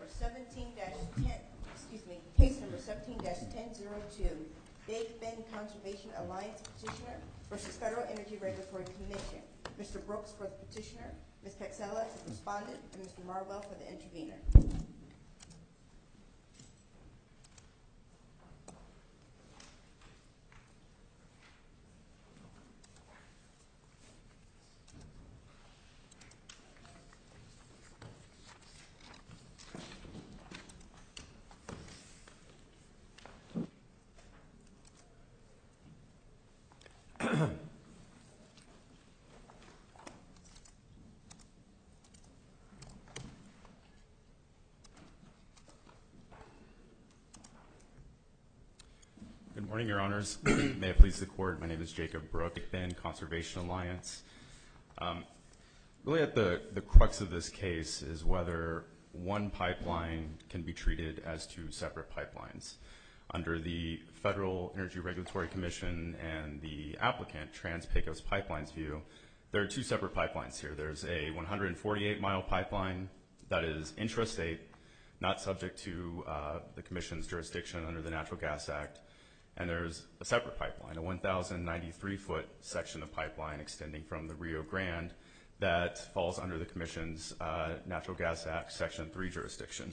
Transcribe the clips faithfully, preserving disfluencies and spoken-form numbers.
seventeen dash ten, excuse me, case number seventeen dash ten oh two, Big Bend Conservation Alliance petitioner versus Federal Energy Regulatory Commission. Mister Brooks for the petitioner, Miz Paxella as the respondent, and Mister Marwell for the intervener. Good morning, Your Honors. May it please the Court, my name is Jacob Brook, Big Bend Conservation Alliance. Um, really at the, the crux of this case is whether one pipeline can be treated as two separate pipelines. Under the Federal Energy Regulatory Commission and the applicant, Trans-Pecos Pipelines view, there are two separate pipelines here. There's a one hundred forty-eight mile pipeline that is intrastate, not subject to uh, the Commission's jurisdiction under the Natural Gas Act. And there's a separate pipeline, a one thousand ninety-three foot section of pipeline extending from the Rio Grande that falls under the Commission's uh, Natural Gas Act Section three jurisdiction.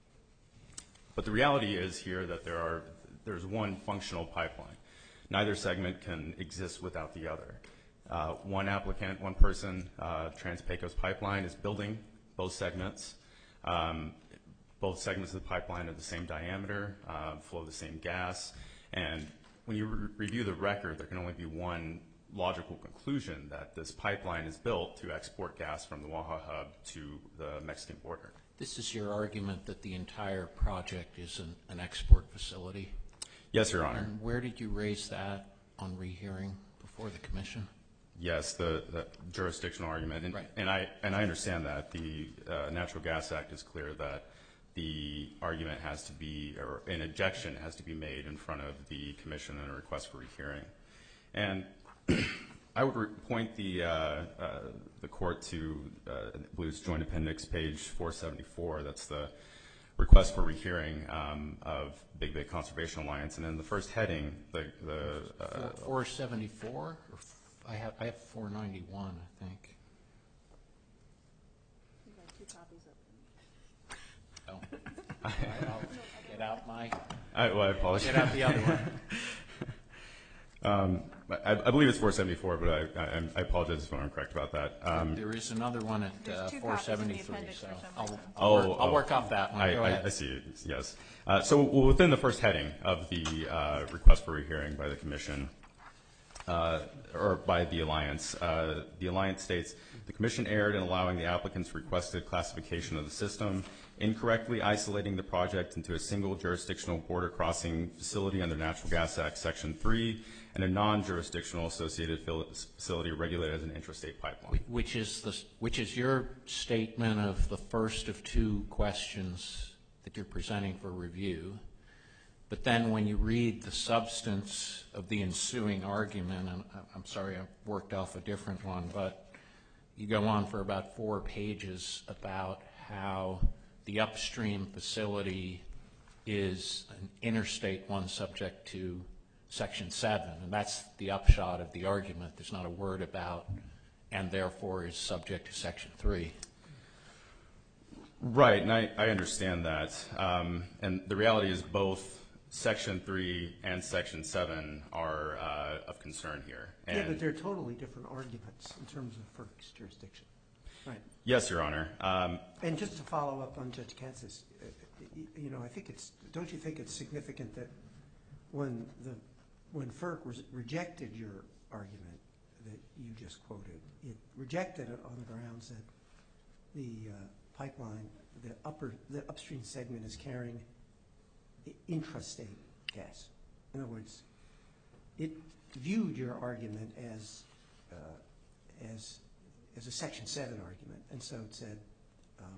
But the reality is here that there are there's one functional pipeline. Neither segment can exist without the other. Uh, one applicant, one person, uh, Trans-Pecos Pipeline is building both segments. Um, both segments of the pipeline are the same diameter, uh, flow the same gas. And when you re review the record, there can only be one logical conclusion, that this pipeline is built to export gas from the Waha hub to the Mexican border. This is your argument that the entire project is an, an export facility? Yes, Your Honor. And where did you raise that on rehearing before the Commission? Yes, the, the jurisdictional argument. And, right. and, I, and I understand that. The uh, Natural Gas Act is clear that the argument has to be, or an objection has to be made in front of the Commission in a request for rehearing. And I would re point the, uh, uh, the Court to uh, Blue's Joint Appendix, page four seventy-four. That's the request for rehearing um, of Big Bay Conservation Alliance. And in the first heading, the, the uh, four seventy-four? Or f I have I have four ninety-one, I think. You got two copies of them. Oh. All right, I'll get out my. I, well, I apologize. Get out the other one. um, I, I believe it's four seventy-four, but I, I, I apologize if I'm incorrect about that. Um, there is another one at uh, four seventy-three, so I'll, I'll, oh, work, I'll oh, work off that one. I, Go I, ahead. I see it, yes. Uh, so within the first heading of the uh, request for rehearing by the Commission, uh, or by the Alliance, uh, the Alliance states, the Commission erred in allowing the applicant's requested classification of the system, incorrectly isolating the project into a single jurisdictional border crossing facility under Natural Gas Act Section three, and a non-jurisdictional associated facility regulated as an intrastate pipeline. Which is, the, which is your statement of the first of two questions that you're presenting for review. But then when you read the substance of the ensuing argument, and I'm sorry I worked off a different one, but you go on for about four pages about how the upstream facility is an interstate one subject to Section seven, and that's the upshot of the argument. There's not a word about, and therefore is subject to Section three. Right, and I, I understand that. Um, and the reality is both Section three and Section seven are uh, of concern here. And yeah, but they're totally different arguments in terms of FERC's jurisdiction. Right. Yes, Your Honor. Um, and just to follow up on Judge Katz's, uh, you know, I think it's, don't you think it's significant that when the when FERC re rejected your argument that you just quoted, it rejected it on the grounds that the uh, pipeline, the upper, the upstream segment is carrying intrastate gas. In other words, it viewed your argument as uh, as as a Section seven argument, and so it said um,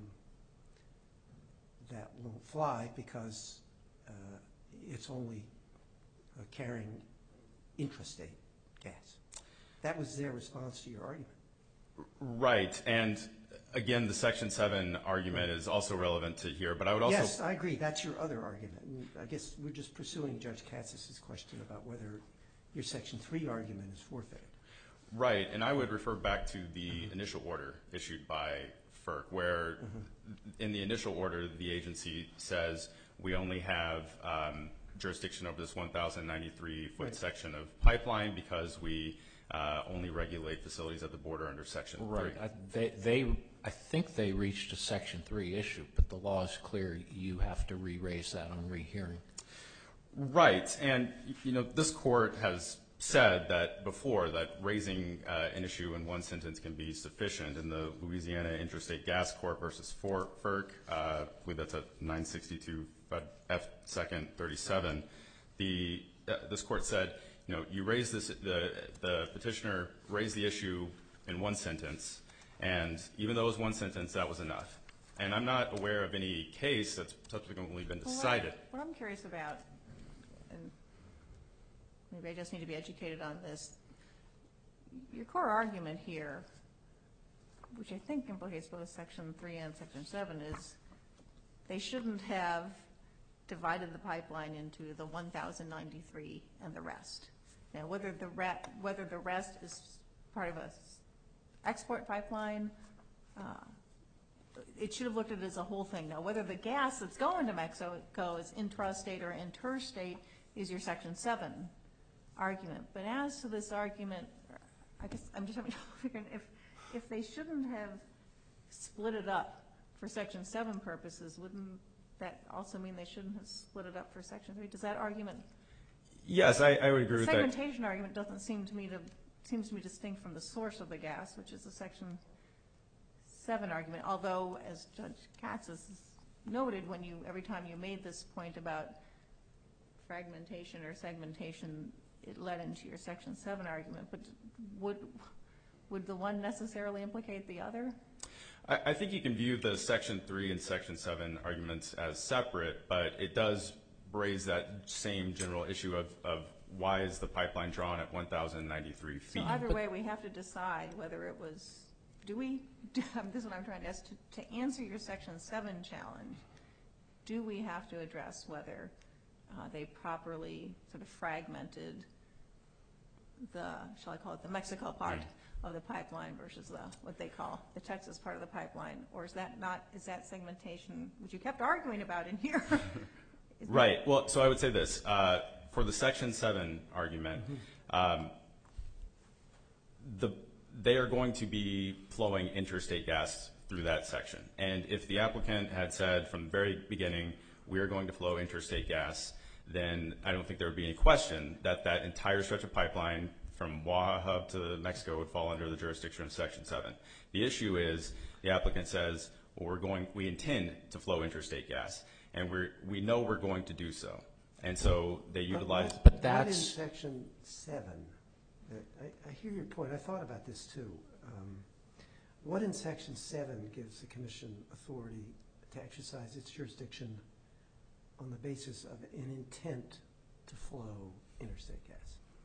that won't fly because uh, it's only uh, carrying intrastate gas. That was their response to your argument. Right, and again, the Section seven argument is also relevant to here, but I would also... Yes, I agree. That's your other argument. And I guess we're just pursuing Judge Katsas' question about whether your Section three argument is forfeited. Right, and I would refer back to the initial order issued by FERC, where in the initial order, the agency says we only have um, jurisdiction over this one thousand ninety-three foot Right. section of pipeline because we uh, only regulate facilities at the border under Section Right. three. I, they, they, I think they reached a Section three issue, but the law is clear. You have to re-raise that on rehearing. Right, and you know this court has said that before that raising uh, an issue in one sentence can be sufficient. In the Louisiana Interstate Gas Corp versus FERC, uh, I believe that's at nine sixty-two F second thirty-seven. The uh, this court said, you know, you raise this, the the petitioner raised the issue in one sentence, and even though it was one sentence, that was enough. And I'm not aware of any case that's subsequently been decided. What I'm curious about, and maybe I just need to be educated on this, your core argument here, which I think implicates both Section three and Section seven, is they shouldn't have divided the pipeline into the one thousand ninety-three and the rest. Now, whether the re- whether the rest is part of a s- export pipeline, uh, it should have looked at it as a whole thing. Now, whether the gas that's going to Mexico is intrastate or interstate is your Section seven argument. But as to this argument, I guess I'm just having trouble figuring if if they shouldn't have split it up for Section seven purposes, wouldn't that also mean they shouldn't have split it up for Section three? Does that argument? Yes, I, I would agree The with that. segmentation argument doesn't seem to me to seems to me distinct from the source of the gas, which is the Section seven argument. Although, as Judge Katz has noted, when you every time you made this point about fragmentation or segmentation, it led into your Section seven argument. But would would the one necessarily implicate the other? I, I think you can view the Section three and Section seven arguments as separate, but it does raise that same general issue of, of why is the pipeline drawn at one thousand ninety-three feet. So either way, we have to decide whether it was, do we, this is what I'm trying to ask, to, to answer your Section seven challenge, do we have to address whether uh, they properly sort of fragmented the, shall I call it, the Mexico part of the pipeline versus the, what they call the Texas part of the pipeline? Or is that not, is that segmentation, which you kept arguing about in here? Right. Well, so I would say this. Uh, for the Section seven argument, um, the, they are going to be flowing interstate gas through that section. And if the applicant had said from the very beginning, we are going to flow interstate gas, then I don't think there would be any question that that entire stretch of pipeline from Waha Hub to Mexico would fall under the jurisdiction of Section seven. The issue is the applicant says, well, we're going, we intend to flow interstate gas, and we we know we're going to do so. And so they utilize. But, But what that's- in Section seven, uh, I, I hear your point. I thought about this too. Um, what in Section seven gives the Commission authority to exercise its jurisdiction on the basis of an intent to flow interstate gas?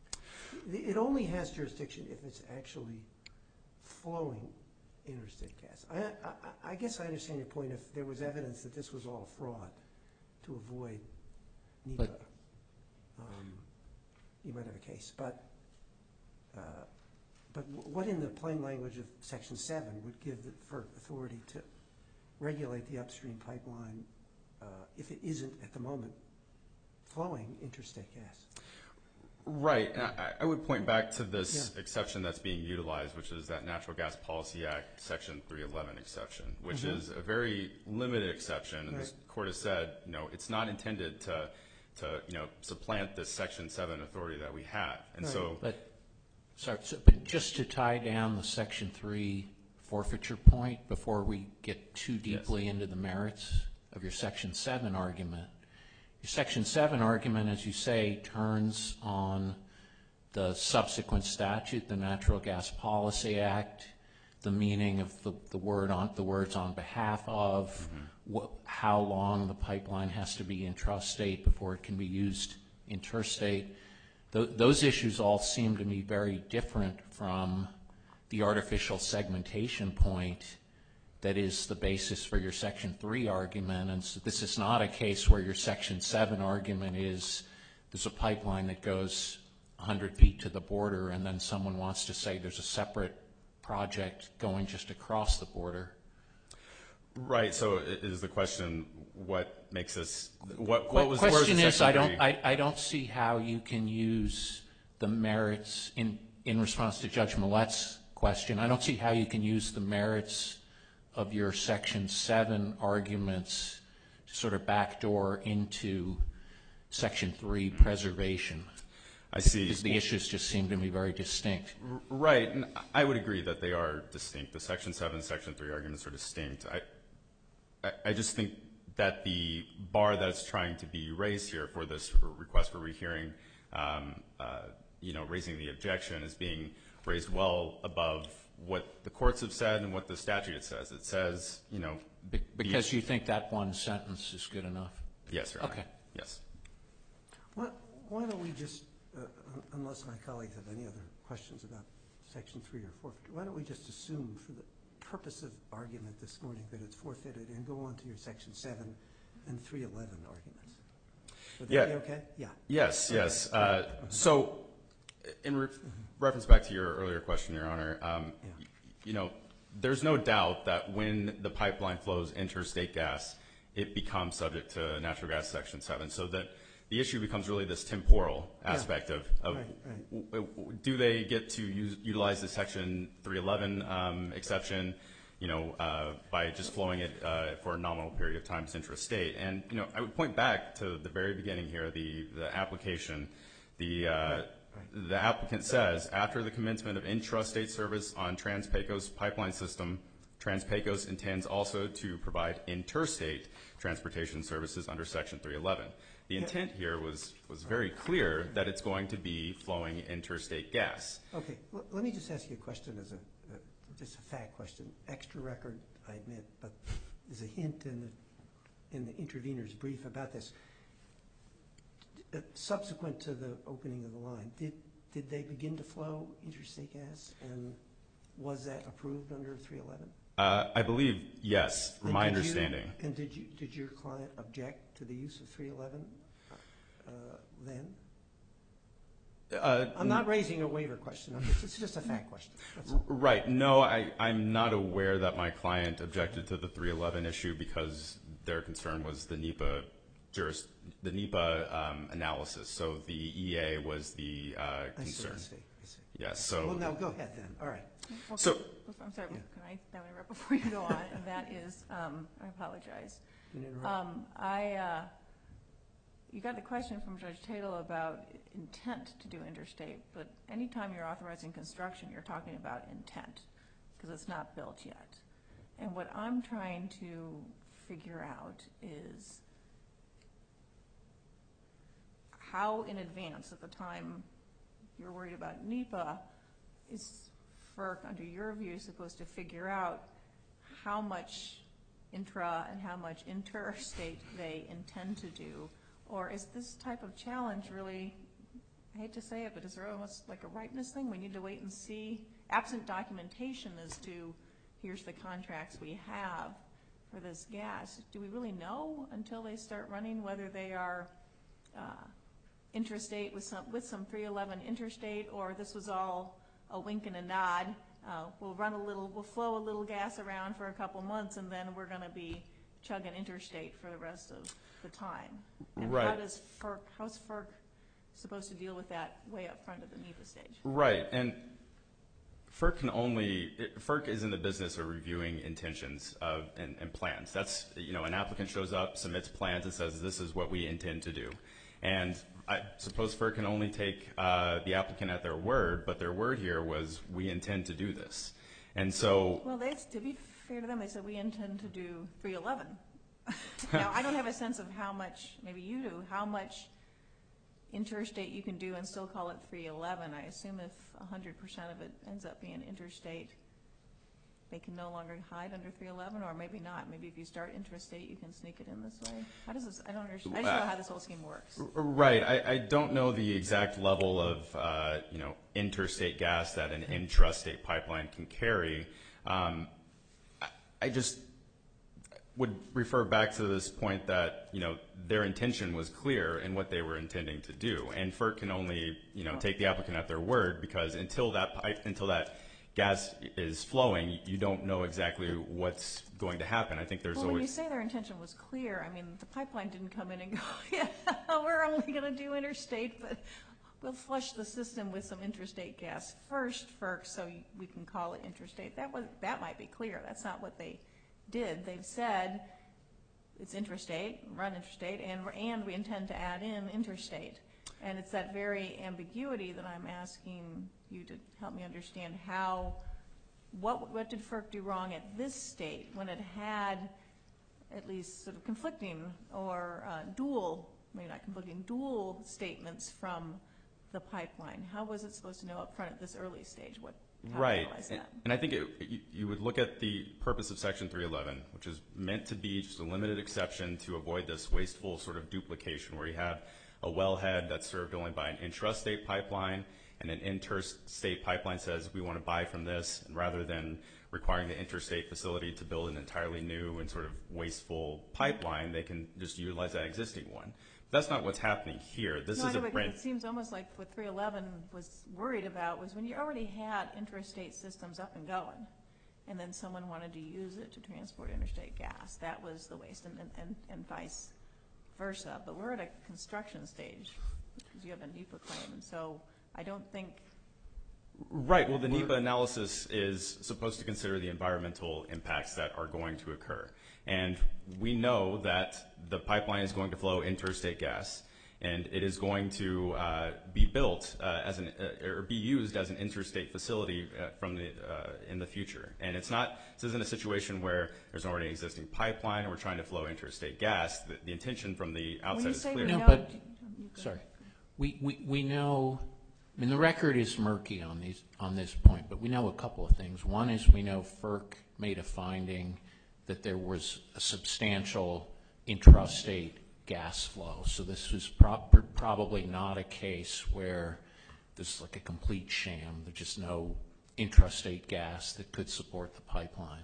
It only has jurisdiction if it's actually flowing interstate gas. I, I, I guess I understand your point. If there was evidence that this was all fraud to avoid NEPA, But- um, you might have a case. But uh, but what in the plain language of Section seven would give the FERC authority to regulate the upstream pipeline uh, if it isn't at the moment flowing interstate gas? Right. And I, I would point back to this Yeah. exception that's being utilized, which is that Natural Gas Policy Act Section three eleven exception, which Mhm. is a very limited exception. And Right. this court has said, you know, it's not intended to, to you know, supplant this Section seven authority that we have. And Right. so, But, sorry, so, but just to tie down the Section three forfeiture point before we get too deeply into the merits of your Section seven argument, your Section seven argument, as you say, turns on the subsequent statute, the Natural Gas Policy Act, the meaning of the, the word on the words on behalf of, Mm-hmm. what, how long the pipeline has to be intrastate before it can be used interstate. Th- those issues all seem to me very different from the artificial segmentation point that is the basis for your Section three argument, and so this is not a case where your Section seven argument is there's a pipeline that goes one hundred feet to the border, and then someone wants to say there's a separate project going just across the border. Right. So is the question what makes this what what was question where was the is Section I don't three? I, I don't see how you can use the merits in in response to Judge Millett's question. I don't see how you can use the merits of your Section seven arguments to sort of backdoor into Section three preservation. I see. Because the issues just seem to me very distinct. Right, and I would agree that they are distinct. The Section seven and Section three arguments are distinct. I, I, I just think that the bar that's trying to be raised here for this request for rehearing, um, uh, you know, raising the objection is being raised well above what the courts have said and what the statute says. It says, you know. Be- because you think that one sentence is good enough? Yes, sir. Okay. Yes. Why, why don't we just, uh, unless my colleagues have any other questions about Section three or forfeiture, why don't we just assume for the purpose of argument this morning that it's forfeited and go on to your Section seven and three eleven arguments? Would that Yeah. be okay? Yeah. Yes, Okay. yes. Uh, so in re- reference back to your earlier question, Your Honor, um, Yeah. y- you know, there's no doubt that when the pipeline flows interstate gas, it becomes subject to natural gas Section seven. So that the issue becomes really this temporal aspect of, of Right, right. w- w- do they get to use, utilize the Section three eleven um, exception, you know, uh, by just flowing it uh, for a nominal period of time intrastate. And, you know, I would point back to the very beginning here, the, the application. The, uh, Right, right. the applicant says, after the commencement of intrastate service on Trans-Pecos pipeline system, Trans-Pecos intends also to provide interstate transportation services under Section three eleven. The intent here was, was very clear that it's going to be flowing interstate gas. Okay, L- let me just ask you a question as a, uh, just a fact question. Extra record, I admit, but there's a hint in the, in the intervener's brief about this. Uh, Subsequent to the opening of the line, did, did they begin to flow interstate gas? And was that approved under three eleven? Uh, I believe, yes, from And my did you- understanding. And did you, did your client object to the use of three eleven uh, then? Uh, I'm not raising a waiver question, I'm just, it's just a fact question. That's all. Right. No, I, I'm not aware that my client objected to the three eleven issue because their concern was the NEPA juris, the NEPA um, analysis. So the E A was the uh, I see, concern. I see, I see. Yes. So. Well, now, go ahead then, all right. Well, So- can- I'm sorry, Yeah. can I, can I interrupt before you go on? And that is, um, I apologize. You can interrupt. Um, I, uh, you got the question from Judge Tatel about intent to do interstate, but anytime you're authorizing construction, you're talking about intent, because it's not built yet. And what I'm trying to figure out is how in advance, at the time you're worried about NEPA, is FERC, under your view, supposed to figure out how much intra and how much interstate they intend to do? Or is this type of challenge really, I hate to say it, but is there almost like a ripeness thing? We need to wait and see, absent documentation as to here's the contracts we have for this gas. Do we really know until they start running whether they are uh, interstate with some with some three eleven interstate, or this was all a wink and a nod? Uh, we'll run a little, we'll flow a little gas around for a couple months, and then we're going to be chugging interstate for the rest of the time. And how Right. does FERC, how's FERC supposed to deal with that way up front of the NEPA stage? Right. And FERC can only, it- FERC is in the business of reviewing intentions of, and, and plans. That's, you know, an applicant shows up, submits plans, and says, this is what we intend to do. And I suppose FERC can only take uh, the applicant at their word, but their word here was, we intend to do this. And so, Well, they, to be fair to them, they said we intend to do three eleven. Now, I don't have a sense of how much, maybe you do, how much interstate you can do and still call it three eleven. I assume if one hundred percent of it ends up being interstate, they can no longer hide under three eleven, or maybe not. Maybe if you start interstate, you can sneak it in this way. How does this, I don't understand, I just don't know how this whole scheme works. r- right, I, I don't know the exact level of, uh, you know, interstate gas that an intrastate pipeline can carry. Um, I, I just would refer back to this point that, you know, their intention was clear in what they were intending to do. And FERC can only, you know, take the applicant at their word, because until that pipe, until that gas is flowing, you don't know exactly what's going to happen. I think there's Well, always... when you say their intention was clear, I mean, the pipeline didn't come in and go, yeah, we're only going to do interstate, but we'll flush the system with some interstate gas first, FERC, so we can call it interstate. That was, that might be clear. That's not what they did. They've said it's interstate, run interstate, and, and we intend to add in interstate. And it's that very ambiguity that I'm asking you to help me understand how, what, what did FERC do wrong at this state when it had at least sort of conflicting or uh, dual, maybe not conflicting, dual statements from the pipeline? How was it supposed to know up front at this early stage? What Right, and, and I think it, you, you would look at the purpose of Section three eleven, which is meant to be just a limited exception to avoid this wasteful sort of duplication where you have a wellhead that's served only by an intrastate pipeline, and an interstate pipeline says we want to buy from this, and rather than requiring the interstate facility to build an entirely new and sort of wasteful pipeline, they can just utilize that existing one. That's not what's happening here. This no, is I a know, brand. It seems almost like what three eleven was worried about was when you already had interstate systems up and going, and then someone wanted to use it to transport interstate gas. That was the waste, and, and, and vice versa. But we're at a construction stage because you have a NEPA claim, and so I don't think. Right. Well, the NEPA analysis is supposed to consider the environmental impacts that are going to occur. And we know that the pipeline is going to flow interstate gas, and it is going to uh, be built uh, as an uh, or be used as an interstate facility uh, from the uh, in the future. And it's not. This isn't a situation where there's already an existing pipeline and we're trying to flow interstate gas. The, the intention from the outset is clear. No, but sorry, we, we we know. I mean, the record is murky on these on this point, but we know a couple of things. One is we know FERC made a finding that there was a substantial intrastate gas flow. So this was pro- probably not a case where this is like a complete sham. There's just no intrastate gas that could support the pipeline.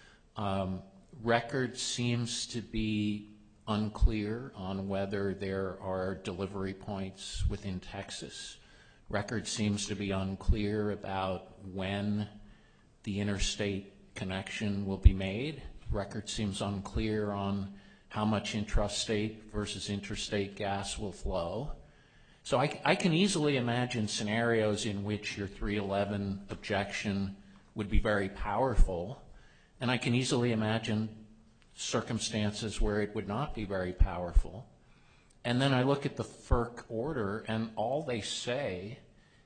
Um, record seems to be unclear on whether there are delivery points within Texas. Record seems to be unclear about when the interstate connection will be made. Record seems unclear on how much intrastate versus interstate gas will flow. So I, I can easily imagine scenarios in which your three eleven objection would be very powerful, and I can easily imagine circumstances where it would not be very powerful. And then I look at the FERC order, and all they say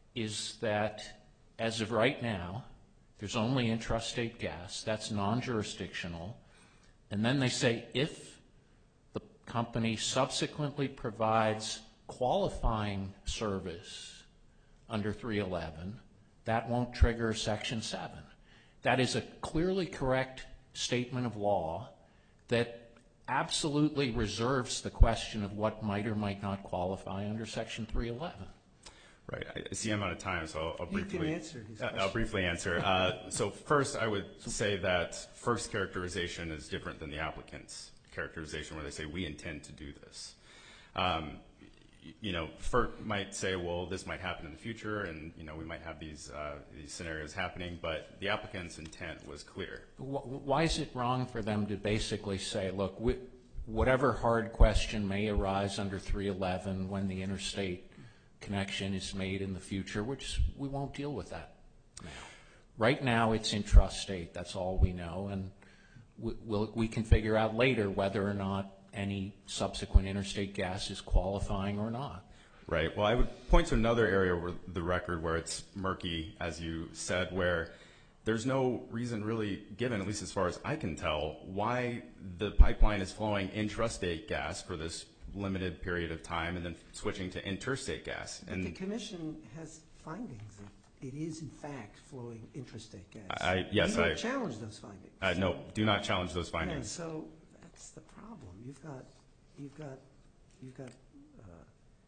is that as of right now, there's only intrastate gas. That's non-jurisdictional. And then they say if the company subsequently provides qualifying service under three eleven, that won't trigger Section seven. That is a clearly correct statement of law that absolutely reserves the question of what might or might not qualify under Section three eleven. Right. I see I'm out of time, so I'll, I'll briefly You can answer his uh, I'll briefly answer. Uh, so first, I would say that FERC's characterization is different than the applicant's characterization, where they say we intend to do this. Um, you know, FERC might say, well, this might happen in the future, and you know, we might have these uh, these scenarios happening, but the applicant's intent was clear. Why is it wrong for them to basically say, look, we, whatever hard question may arise under three eleven when the interstate connection is made in the future, which we won't deal with that now. Right now, it's intrastate. That's all we know, and we, we'll, we can figure out later whether or not any subsequent interstate gas is qualifying or not. Right. Well, I would point to another area where the record where it's murky, as you said, where there's no reason really given, at least as far as I can tell, why the pipeline is flowing intrastate gas for this limited period of time and then switching to interstate gas. But and the commission has findings that it is in fact flowing intrastate gas. I, yes, you don't I challenge those findings. Uh, no, do not challenge those Yeah, findings. so that's the problem. You've got, you've got, you've got uh,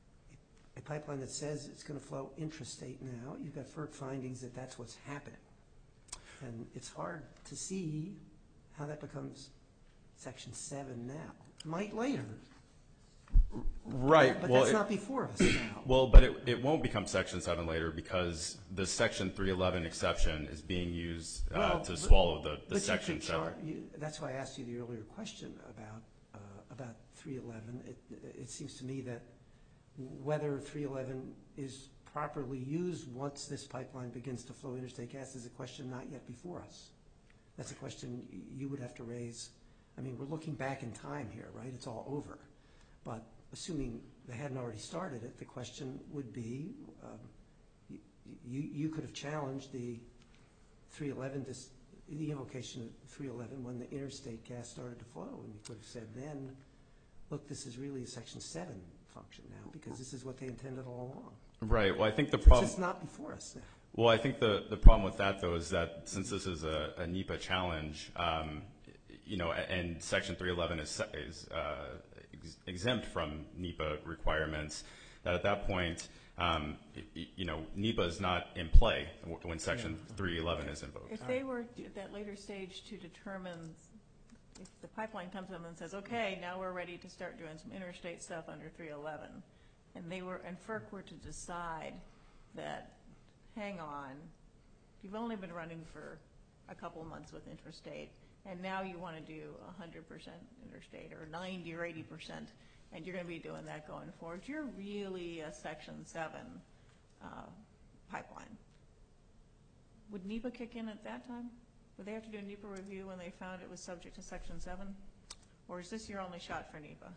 a pipeline that says it's going to flow intrastate now. You've got FERC findings that that's what's happening, and it's hard to see how that becomes Section seven now. Might later, Right. but well, that's it- not before us now. Well, but it, it won't become Section seven later because the Section three eleven exception is being used uh, Well, to but- swallow the, the But you Section could seven. char- you- That's why I asked you the earlier question about, uh, about three eleven. It, it seems to me that whether three eleven is properly used once this pipeline begins to flow interstate gas is a question not yet before us. That's a question y- you would have to raise. I mean, we're looking back in time here, right? It's all over. But assuming they hadn't already started it, the question would be, um, you, you, you could have challenged the three eleven, dis- the invocation of three eleven when the interstate gas started to flow, and you could have said then, look, this is really a Section seven function now because this is what they intended all along. Right. Well, I think the It's problem. just not before us now. Well, I think the, the problem with that, though, is that since this is a, a NEPA challenge, um, you know, and Section three eleven is, se- is uh, ex- exempt from NEPA requirements, that at that point, um, y- y- you know, NEPA is not in play w- when Section three eleven is invoked. If they were to- at that later stage to determine, if the pipeline comes in and says, okay, now we're ready to start doing some interstate stuff under three eleven, and they were, and FERC were to decide that, hang on, you've only been running for a couple of months with interstate, and now you want to do one hundred percent interstate, or ninety or eighty percent, and you're going to be doing that going forward, you're really a Section seven uh, pipeline. Would NEPA kick in at that time? Would they have to do a NEPA review when they found it was subject to Section seven? Or is this your only shot for NEPA?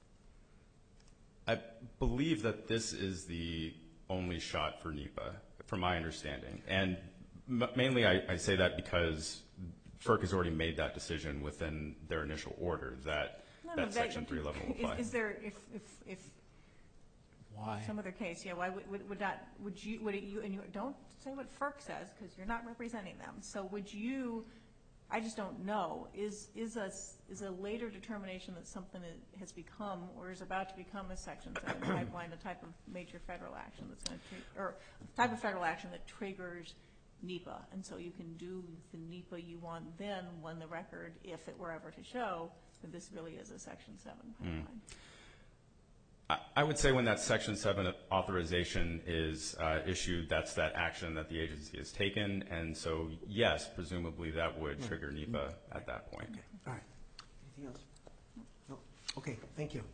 I believe that this is the only shot for NEPA, from my understanding. And m- mainly I, I say that because FERC has already made that decision within their initial order that, No, no, that that- Section three eleven will apply. Is, is there, if, if, if Why? some other case, yeah, why would, would, would that, would you, would it, you, and you, don't say what FERC says, because you're not representing them. So would you, I just don't know, is, is a, is a later determination that something i- has become, or is about to become a Section seven pipeline, a type of major federal action that's going to, or type of federal action that triggers NEPA, and so you can do the NEPA you want then when the record, if it were ever to show, that this really is a Section seven pipeline. I, I would say when that Section seven authorization is uh, issued, that's that action that the agency has taken. And so, yes, presumably that would trigger NEPA at that point. Okay, all right. Anything else? No? Okay, thank you.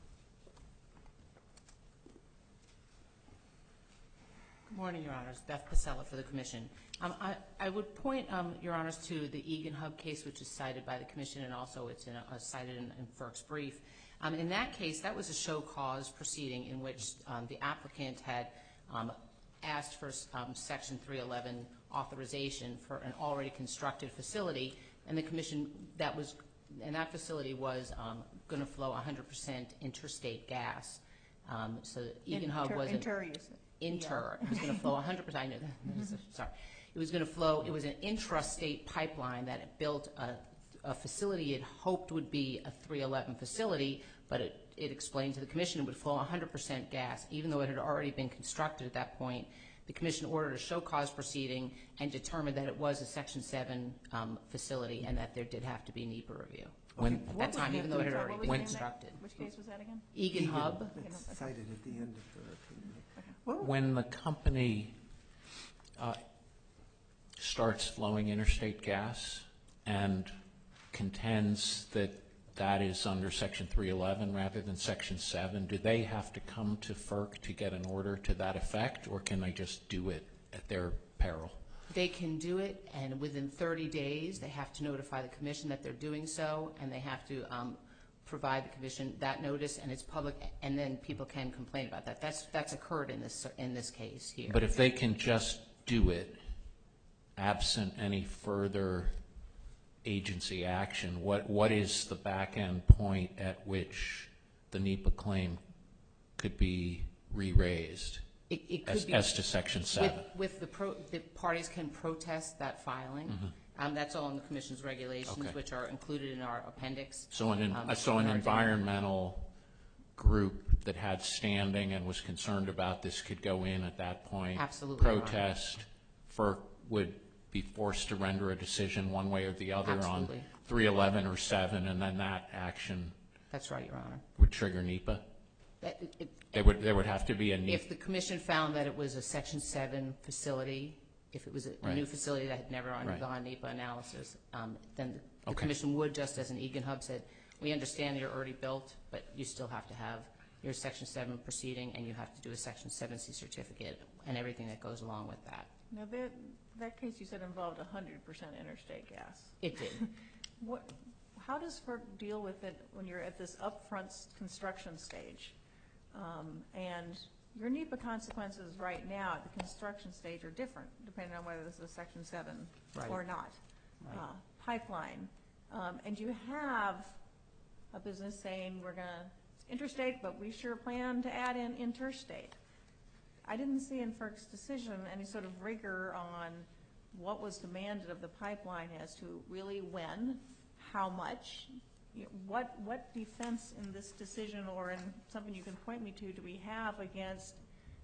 Good morning, Your Honors. Beth Pasella for the Commission. Um, I, I would point, um, Your Honors, to the Egan Hub case, which is cited by the Commission, and also it's in a, uh, cited in, in FERC's brief. Um, in that case, that was a show cause proceeding in which um, the applicant had um, asked for um, Section three eleven authorization for an already constructed facility, and the Commission, that was, and that facility was um, going to flow one hundred percent interstate gas. Um, so Egan Hub Inter- was an Inter, you said. inter. It was going to flow one hundred percent. I know that. Sorry. It was going to flow. It was an intrastate pipeline that it built a, a facility it hoped would be a three eleven facility, but it, it explained to the Commission it would flow one hundred percent gas, even though it had already been constructed at that point. The Commission ordered a show cause proceeding and determined that it was a Section seven um, facility and that there did have to be NEPA review. When- At that time, even though it had Sorry, already what been was the name of that? constructed. Which case was that again? Egan Hub. It's cited at the end of the opinion. Well, When the company uh, starts flowing interstate gas and contends that that is under Section three eleven rather than Section seven, do they have to come to FERC to get an order to that effect, or can they just do it at their peril? They can do it, and within thirty days, they have to notify the Commission that they're doing so, and they have to um, provide the Commission that notice, and it's public, and then people can complain about that. That's that's occurred in this in this case here. But if they can just do it, absent any further agency action, what what is the back-end point at which the NEPA claim could be re-raised it, it could as, be as to Section with, seven? with the pro, the parties can protest that filing. Um, that's all in the Commission's regulations, Okay. which are included in our appendix. So an, Um, so an in our environmental group that had standing and was concerned about this could go in at that point? Absolutely, Your Honor. Protest, FERC would be forced to render a decision one way or the other on, Absolutely. three eleven or seven, and then that action That's right, Your Honor. would trigger NEPA? That- it- it- There would, there would have to be a If NEPA. the commission found that it was a Section seven facility, if it was a a Right. new facility that had never undergone NEPA analysis, um, then the- the Okay. commission would, just as an Egan Hub said, we understand you're already built, but you still have to have your Section seven proceeding, and you have to do a Section seven C certificate and everything that goes along with that. Now, that, that case you said involved one hundred percent interstate gas. It did. What, how does FERC deal with it when you're at this upfront s- construction stage? Um, and your NEPA consequences right now at the construction stage are different, depending on whether this is a Section seven Right. or not. Right. Uh, pipeline. Um, and you have a business saying, we're gonna, it's interstate, but we sure plan to add in interstate. I didn't see in FERC's decision any sort of rigor on what was demanded of the pipeline as to really when, how much, you know, what, what defense in this decision or in something you can point me to do we have against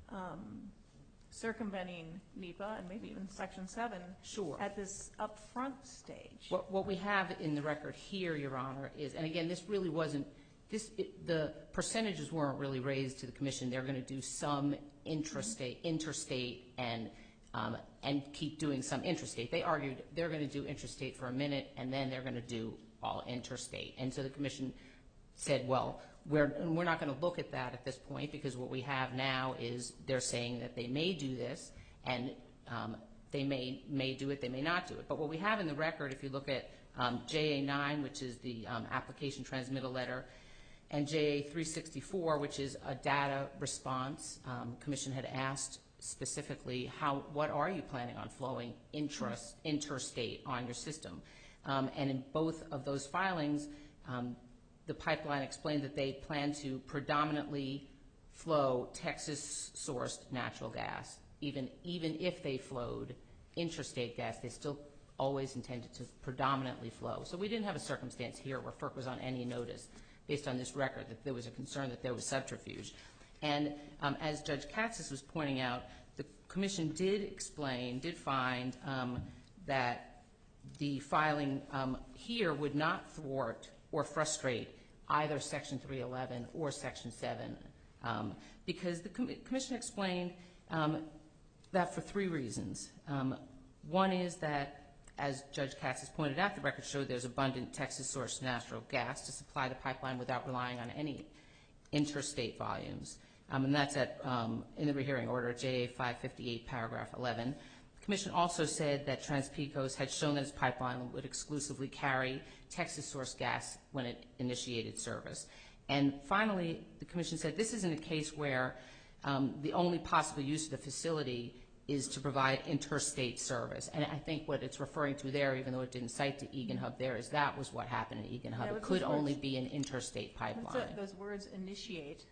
um, circumventing NEPA and maybe even Section seven Sure. at this upfront stage? What, what we have in the record here, Your Honor, is, and again, this really wasn't, this, it, the percentages weren't really raised to the commission. They're going to do some intrastate, interstate, and um, and keep doing some interstate. They argued they're going to do interstate for a minute, and then they're going to do all interstate. And so the commission said, well, we're we're not going to look at that at this point, because what we have now is they're saying that they may do this, and um, they may may do it, they may not do it. But what we have in the record, if you look at um, J A nine, which is the um, application transmittal letter, and J A three sixty-four, which is a data response, um, commission had asked specifically, how, what are you planning on flowing intras, interstate on your system? Um, and in both of those filings, um, the pipeline explained that they plan to predominantly flow Texas-sourced natural gas. Even, even if they flowed intrastate gas, they still always intended to predominantly flow. So we didn't have a circumstance here where FERC was on any notice, based on this record, that there was a concern that there was subterfuge. And um, as Judge Katsas was pointing out, the commission did explain, did find um, that the filing um, here would not thwart or frustrate either Section three eleven or Section seven, um, because the com commission explained um, that for three reasons. Um, one is that, as Judge Katz has pointed out, the record showed there's abundant Texas-sourced natural gas to supply the pipeline without relying on any interstate volumes. Um, and that's at, um, in the rehearing order, J A five fifty-eight, paragraph eleven. The commission also said that Transpecos had shown that its pipeline would exclusively carry Texas-sourced gas when it initiated service. And finally, the commission said this isn't a case where um, the only possible use of the facility is to provide interstate service. And I think what it's referring to there, even though it didn't cite the Egan Hub there, is that was what happened in Egan Hub. Yeah, It but could those only words- be an interstate pipeline. That's it, those words initiate,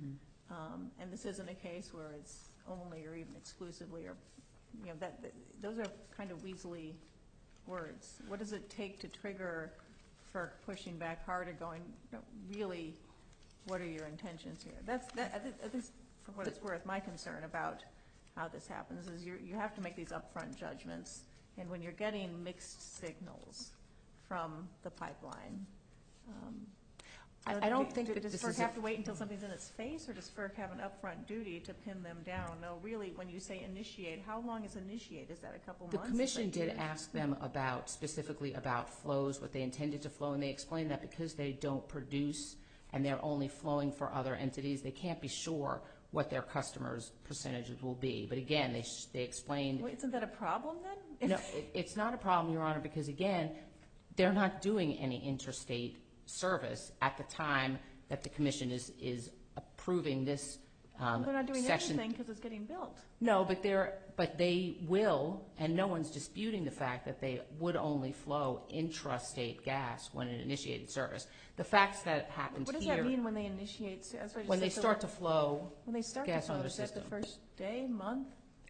um, and this isn't a case where it's only or even exclusively, or, you know, that, that those are kind of weaselly words. What does it take to trigger FERC pushing back harder, going, no, really, what are your intentions here? That's, that, at least- at least for what it's worth, my concern about how this happens is you you have to make these upfront judgments, and when you're getting mixed signals from the pipeline, um, I- don't I don't you- think do- that does this FERC is a- have to wait until something's in its face, or does FERC have an upfront duty to pin them down? No, really, when you say initiate, how long is initiate? Is that a couple The months? Is commission that did years? ask them about, specifically about flows, what they intended to flow, and they explained that because they don't produce and they're only flowing for other entities, they can't be sure what their customers' percentages will be. But again, they, sh they explained, Well, isn't that a problem then? no, it, it's not a problem, Your Honor, because again, they're not doing any interstate service at the time that the commission is, is approving this um, They're not doing section. anything because it's getting built. No, but they're, but they will, and no one's disputing the fact that they would only flow intrastate gas when it initiated service. The facts that happened What does here, that mean when they initiate? s- that's what I just when they said, so start to flow, When they start to gas flow, on their is that the system. first day, month?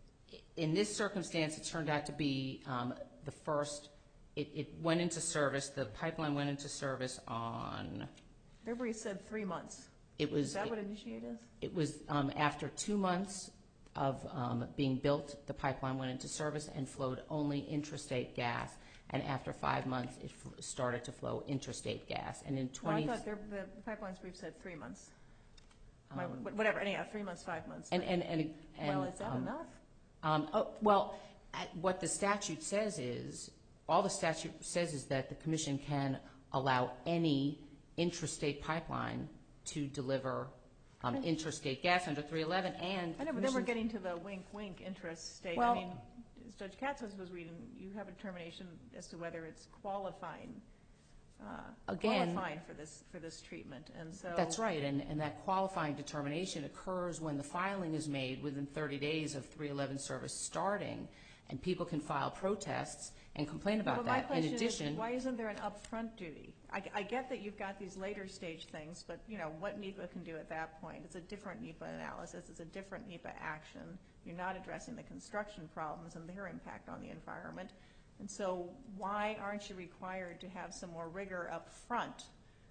in this circumstance, it turned out to be um, the first, it, it went into service, the pipeline went into service on, Everybody said three months. it was. Is that what initiate is? It was um, after two months of um, being built, the pipeline went into service and flowed only intrastate gas. and after five months, it f- started to flow interstate gas. And in No, I twenty, thought their- the pipeline's brief said three months. My- Um, Whatever, anyhow, three months, five months. and and and, and Well, is that um, enough? Um, oh, well, at- what the statute says is, all the statute says is that the commission can allow any intrastate pipeline to deliver um, Okay. interstate gas under three eleven, and I know, the but then we're commission's- getting to the wink, wink interest state. Well- I mean, as Judge Katz was reading, you have a determination as to whether it's qualifying, uh, Again- qualifying for this, for this treatment, and so. That's right, and, and that qualifying determination occurs when the filing is made within thirty days of three eleven service starting, and people can file protests and complain No, about but my that. In question is, addition, why isn't there an upfront duty? I, I get that you've got these later stage things, but, you know, what NEPA can do at that point? It's a different NEPA analysis, it's a different NEPA action. You're not addressing the construction problems and their impact on the environment. And so why aren't you required to have some more rigor up front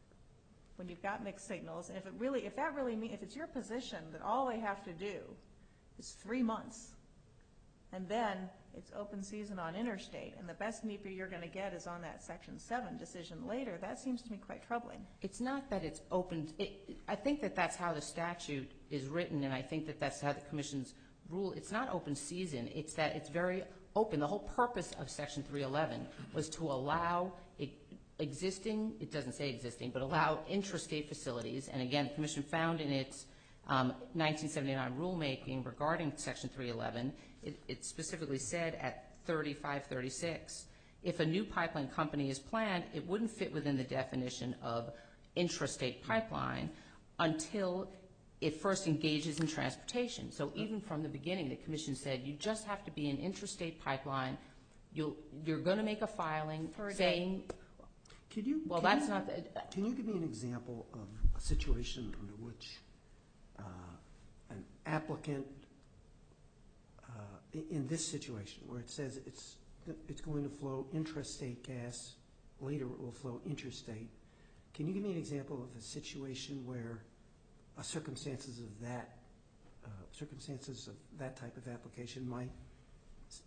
when you've got mixed signals? And if it really, if that really means, if it's your position that all they have to do is three months, and then it's open season on interstate, and the best NEPA you're going to get is on that Section seven decision later, that seems to me quite troubling. it's not that it's open, it, I think that that's how the statute is written, and I think that that's how the commission's rule, it's not open season, it's that it's very open. The whole purpose of Section three eleven was to allow it, existing, it doesn't say existing, but allow intrastate facilities, and again, the commission found in its um, nineteen seventy-nine rulemaking regarding Section three eleven, it, it specifically said at thirty-five thirty-six, if a new pipeline company is planned, it wouldn't fit within the definition of intrastate pipeline until it first engages in transportation. So even from the beginning, the commission said you just have to be an intrastate pipeline. You'll, you're going to make a filing For a day. saying, Could you? well, can that's you- not, the, Can you give me an example of a situation under which uh, an applicant, uh, i- in this situation, where it says it's, it's going to flow intrastate gas, later it will flow interstate, can you give me an example of a situation where uh, circumstances of that, uh, circumstances of that type of application might s-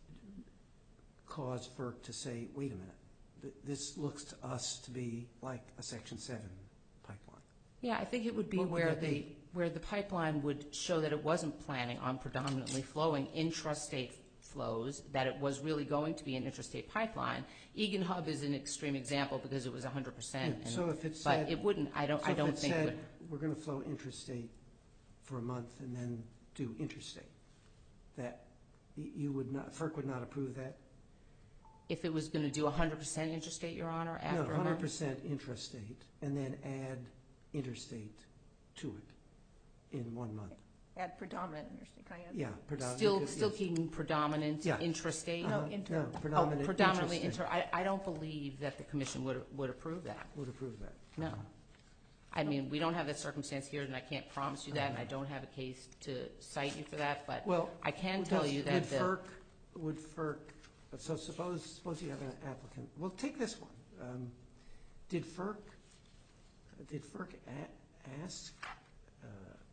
cause FERC to say, wait a minute, th- this looks to us to be like a Section seven pipeline? yeah, I think it would be What would where that the, be? where the pipeline would show that it wasn't planning on predominantly flowing intrastate flows, that it was really going to be an intrastate pipeline. Egan Hub is an extreme example because it was one hundred percent. Yeah, so if it But said- it wouldn't, I don't, So I if don't it think it said, would. we're going to flow intrastate for a month and then do interstate, that y- you would not, FERC would not approve that? If it was going to do one hundred percent interstate, Your Honor, No, after a one hundred month? percent intrastate, and then add interstate to it in one month. Add predominant interstate, can I add? Yeah, predominant. Still, still keeping predominant Yeah. intrastate? No, Uh-huh, inter. No, Oh, predominant predominantly interstate. inter, I, I don't believe that the commission would, would approve that, Would approve that. no. I mean, we don't have that circumstance here, and I can't promise you that, and I don't have a case to cite you for that, but Well, I can would tell does- you that Would the, FERC, would FERC, so suppose, suppose you have an applicant, well, take this one. Um, Did FERC, did FERC a- ask uh,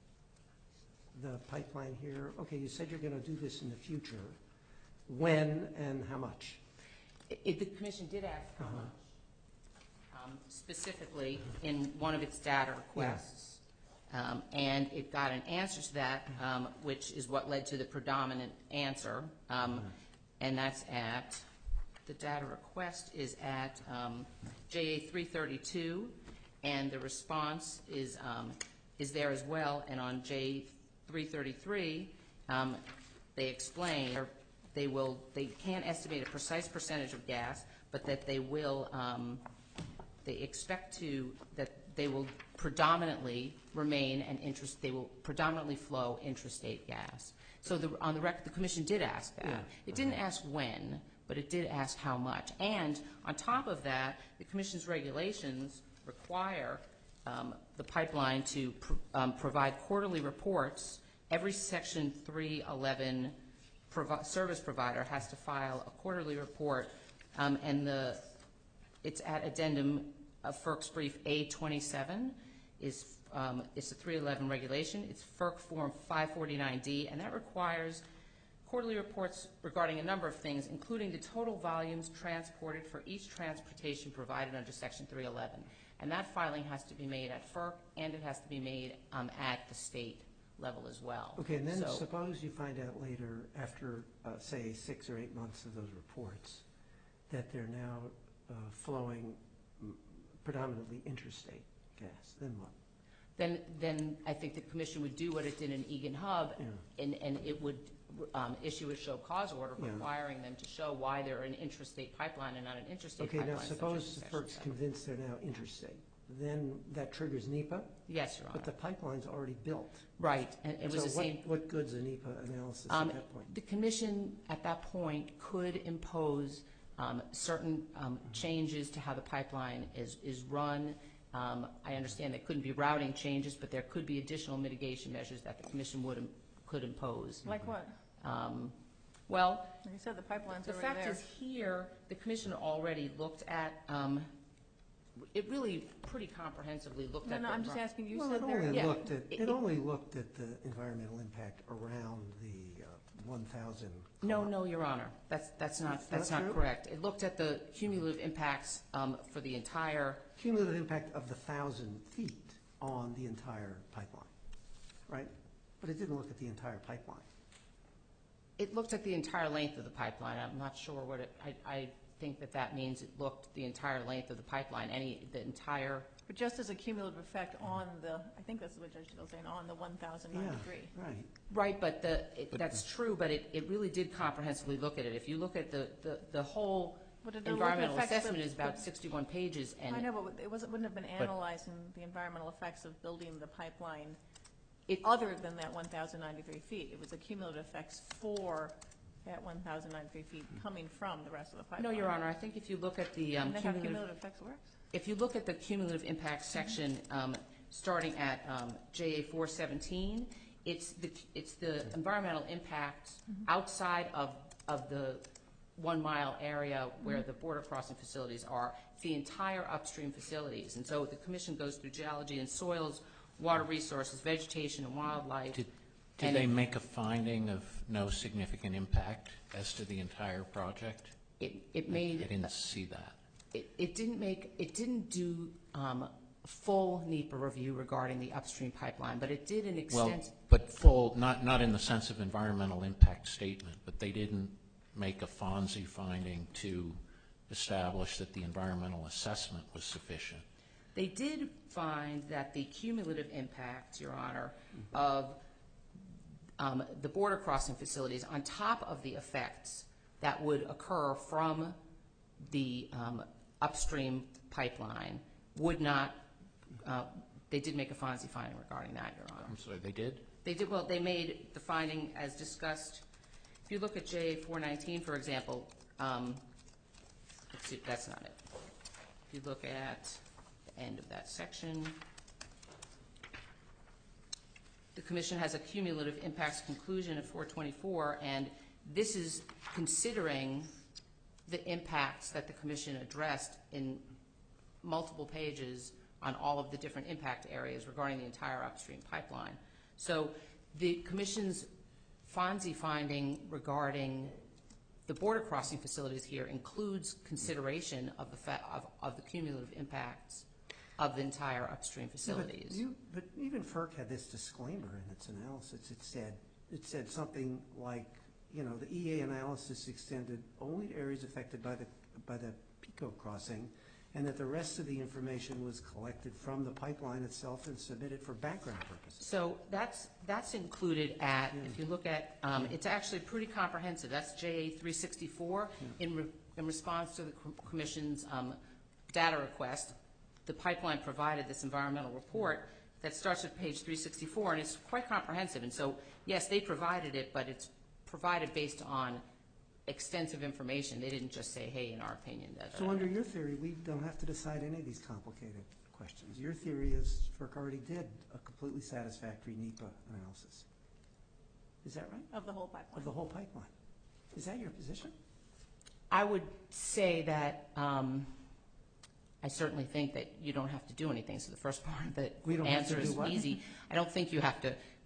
the pipeline here, okay, you said you're going to do this in the future, when and how much? it, the commission did ask how Uh-huh. much, um, specifically in one of its data requests. Um, and it got an answer to that, um, which is what led to the predominant answer. Um, and that's at, the data request is at um, J A three thirty-two, and the response is, um, is there as well. And on J three thirty-three, um, they explain, or they will, they can't estimate a precise percentage of gas, but that they will, um, they expect to, that they will predominantly remain an interest, they will predominantly flow intrastate gas. So the, on the record, the commission did ask that. Yeah. It didn't ask when, but it did ask how much. And on top of that, the commission's regulations require um, the pipeline to pr- um, provide quarterly reports. Every Section three eleven provi- service provider has to file a quarterly report, um, and the it's at addendum of FERC's brief A twenty-seven. Is um, it's a three eleven regulation. It's FERC Form five forty-nine D, and that requires quarterly reports regarding a number of things, including the total volumes transported for each transportation provided under Section three eleven. And that filing has to be made at FERC, and it has to be made um, at the state level as well. Okay, and then So- suppose you find out later, after, uh, say, six or eight months of those reports, that they're now uh, flowing mm, predominantly interstate gas. Then what? Then, then I think the commission would do what it did in Egan Hub, Yeah. and, and it would um, issue a show cause order Yeah. requiring them to show why they're an intrastate pipeline and not an interstate Okay, pipeline. now such as suppose in the Section FERC's seven. convinced they're now interstate. Then that triggers NEPA, Yes, Your Honor. but the pipeline's already built. Right, and it was So the what- same. what good's a NEPA analysis Um, at that point? The commission at that point could impose um, certain um, changes to how the pipeline is, is run. Um, I understand there couldn't be routing changes, but there could be additional mitigation measures that the commission would, im- could impose. Like what? Um, Well, Like you said, the pipeline's the already fact there. is here, the commission already looked at, um, it really pretty comprehensively looked No, at. no, the I'm just envir- asking, you Well, said it there. only yeah. looked at, It- it it- only looked at the environmental impact around the uh, one thousand. No, no, Your Honor, that's, that's not, That's that's not not true? correct. It looked at the cumulative impacts um, for the entire, Cumulative impact of the thousand feet on the entire pipeline, right? But it didn't look at the entire pipeline. it looked at the entire length of the pipeline. I'm not sure what it, I, I think that that means it looked the entire length of the pipeline, any, the entire, But just as a cumulative effect on the, I think that's what Judge Dill's saying, on the one thousand ninety-three. Right. right, but the, it- that's true, but it, it really did comprehensively look at it. If you look at the, the, the whole But it didn't look at environmental effects of- assessment is about sixty-one pages, and I know, but it wasn't, wouldn't have been analyzing the environmental effects of building the pipeline It- other than that one thousand ninety-three feet. It was the cumulative effects for that one thousand ninety-three feet coming from the rest of the pipeline. no, Your Honor, I think if you look at the um, Isn't that how cumulative, cumulative effects works? if you look at the cumulative impact section, um, starting at um, J A four seventeen, it's the, it's the environmental impacts outside of, of the one-mile area where the border crossing facilities are, it's the entire upstream facilities. And so the commission goes through geology and soils, water resources, vegetation and wildlife. Did, did And they it- make a finding of no significant impact as to the entire project? It, it I made, didn't see that. it, it didn't make, it didn't do um, a full NEPA review regarding the upstream pipeline, but it did an Well, extensive. but full, not, not in the sense of environmental impact statement, but they didn't make a Fonzie finding to establish that the environmental assessment was sufficient. They did find that the cumulative impact, Your Honor, of um, the border crossing facilities on top of the effects that would occur from the um, upstream pipeline would not, uh, they did make a Fonzie finding regarding that, Your Honor. I'm sorry, they did? They did, well, they made the finding as discussed. If you look at J A four nineteen, for example, um, let's see, that's not it. If you look at the end of that section, the commission has a cumulative impacts conclusion at four twenty-four, and this is considering the impacts that the commission addressed in multiple pages on all of the different impact areas regarding the entire upstream pipeline. So the commission's Fonzie finding regarding the border crossing facilities here includes consideration of the fa- of, of the cumulative impacts of the entire upstream Yeah, but facilities. you- But even FERC had this disclaimer in its analysis. It said, it said something like, you know, the E A analysis extended only to areas affected by the, by the PICO crossing, and that the rest of the information was collected from the pipeline itself and submitted for background purposes. So that's, that's included at, if you look at, um, it's actually pretty comprehensive. That's J A three sixty-four. In, re- in response to the co- commission's um, data request, the pipeline provided this environmental report that starts at page three sixty-four, and it's quite comprehensive. And so, yes, they provided it, but it's provided based on extensive information. They didn't just say, hey, in our opinion. da, da, So da, under da. your theory, we don't have to decide any of these complicated questions. Your theory is FERC already did a completely satisfactory NEPA analysis. Is that right? Of the whole pipeline. Of the whole pipeline. Is that your position? I would say that um, I certainly think that you don't have to do anything. So the first part of the We don't have to answer do is what? easy. I don't think you have to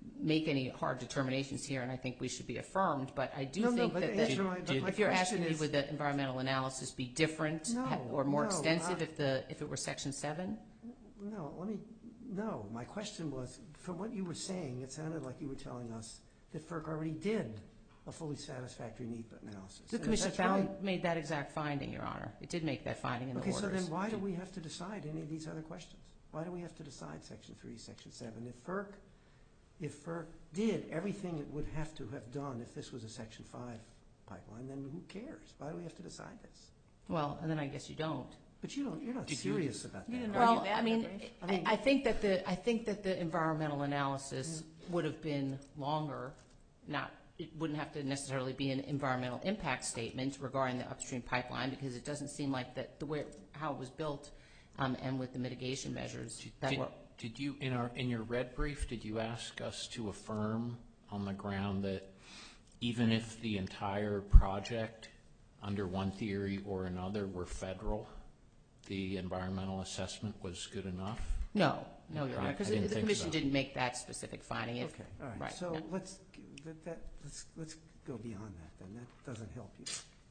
make any hard determinations here, and I think we should be affirmed, but I do No, no, think but that, answer the- my- but my if you're question asking me, is- would the environmental analysis be different No, ha- or more no, extensive I- if the, if it were section seven? No, let me, no, my question was, from what you were saying, it sounded like you were telling us that FERC already did a fully satisfactory NEPA analysis. The And if commission that's found, right- made that exact finding, Your Honor. It did make that finding in the Okay, orders. so then why do we have to decide any of these other questions? Why do we have to decide section three, section seven? If FERC, if FERC did everything it would have to have done if this was a section five pipeline, then who cares? Why do we have to decide this? Well, and then I guess you don't. But you don't, you're not Did you- serious about You that. didn't are you? argue Well, that I in mean, the brief. I mean- I, I think that the I think that the environmental analysis would have been longer. Not it wouldn't have to necessarily be an environmental impact statement regarding the upstream pipeline, because it doesn't seem like that the way how it was built, um, and with the mitigation measures that Did, were. did you, in our, in your red brief, did you ask us to affirm on the ground that even if the entire project, under one theory or another, were federal, the environmental assessment was good enough? No, no, Your I Honor, didn't- because I the, didn't the think commission so. didn't make that specific finding. If- Okay, all right, right, so no. let's, that, that, let's, let's go beyond that then, that doesn't help you.